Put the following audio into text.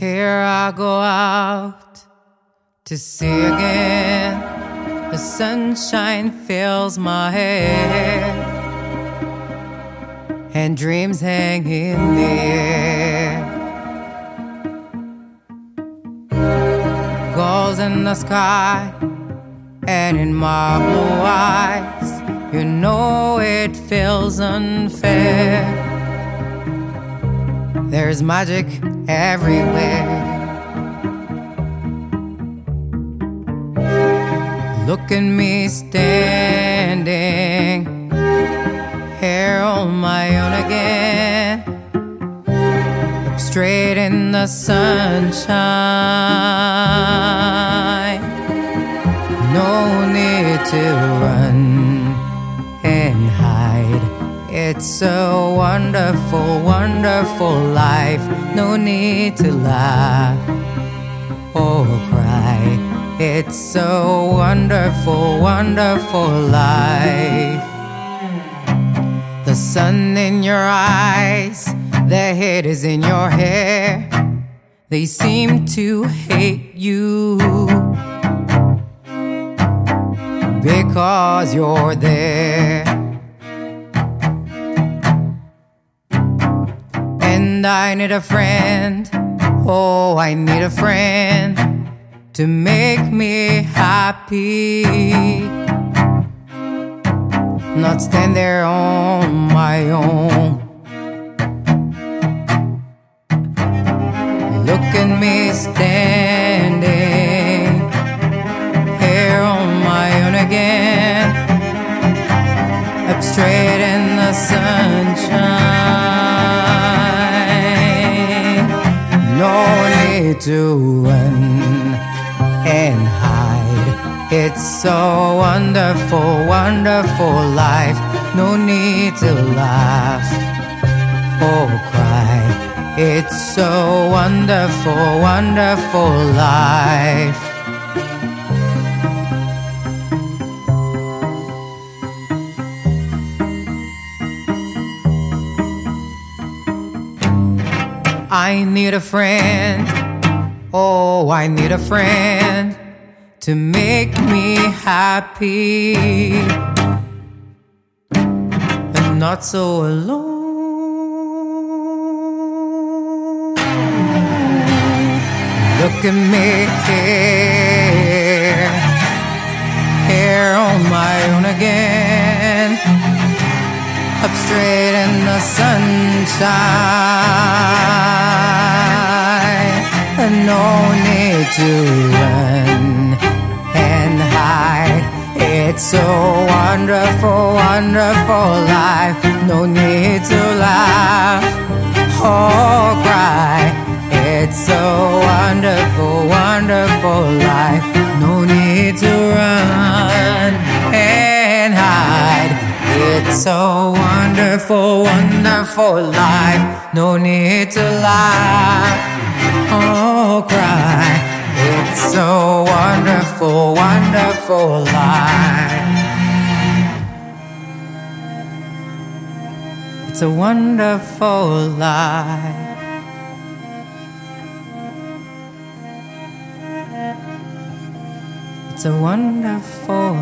Here I go out to see again. The sunshine fills my head, and dreams hang in the air. Gulls in the sky and in my blue eyes, you know it feels unfair. There's magic everywhere. Look at me standing here on my own again, up straight in the sunshine. No need to run and hide. It's a wonderful, wonderful life. No need to laugh or cry. It's a wonderful, wonderful life. The sun in your eyes, the head is in your hair. They seem to hate you because you're there. And I need a friend, oh, I need a friend to make me happy, not stand there on my own. Look at me standing here on my own again, up straight in the sunshine. No need to run and hide. It's so wonderful, wonderful life. No need to laugh or cry. It's so wonderful, wonderful life. I need a friend, oh, I need a friend to make me happy and not so alone. Look at me here on my own again, up straight in the sunshine. No need to run and hide. It's so wonderful, wonderful life. No need to laugh or cry. It's so wonderful, wonderful life. No need to run and hide. It's so wonderful, wonderful life. No need to laugh or cry. It's so wonderful, wonderful life. It's a wonderful life. It's a wonderful